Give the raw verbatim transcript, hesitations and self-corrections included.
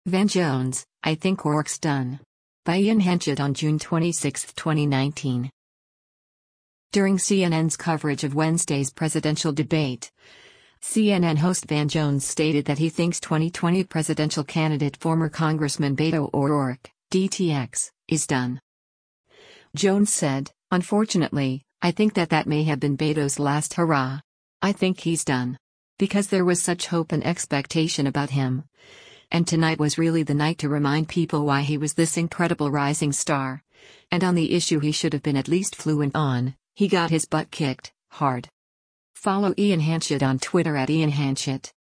Van Jones, I think work's done. By Ian Henchett on June twenty-sixth, twenty nineteen. During C N N's coverage of Wednesday's presidential debate, C N N host Van Jones stated that he thinks twenty twenty presidential candidate former Congressman Beto O'Rourke, D T X, is done. Jones said, "Unfortunately, I think that that may have been Beto's last hurrah. I think he's done. Because there was such hope and expectation about him. And tonight was really the night to remind people why he was this incredible rising star. And on the issue he should have been at least fluent on, he got his butt kicked, hard." Follow Ian Henchett on Twitter at Ian Henchett.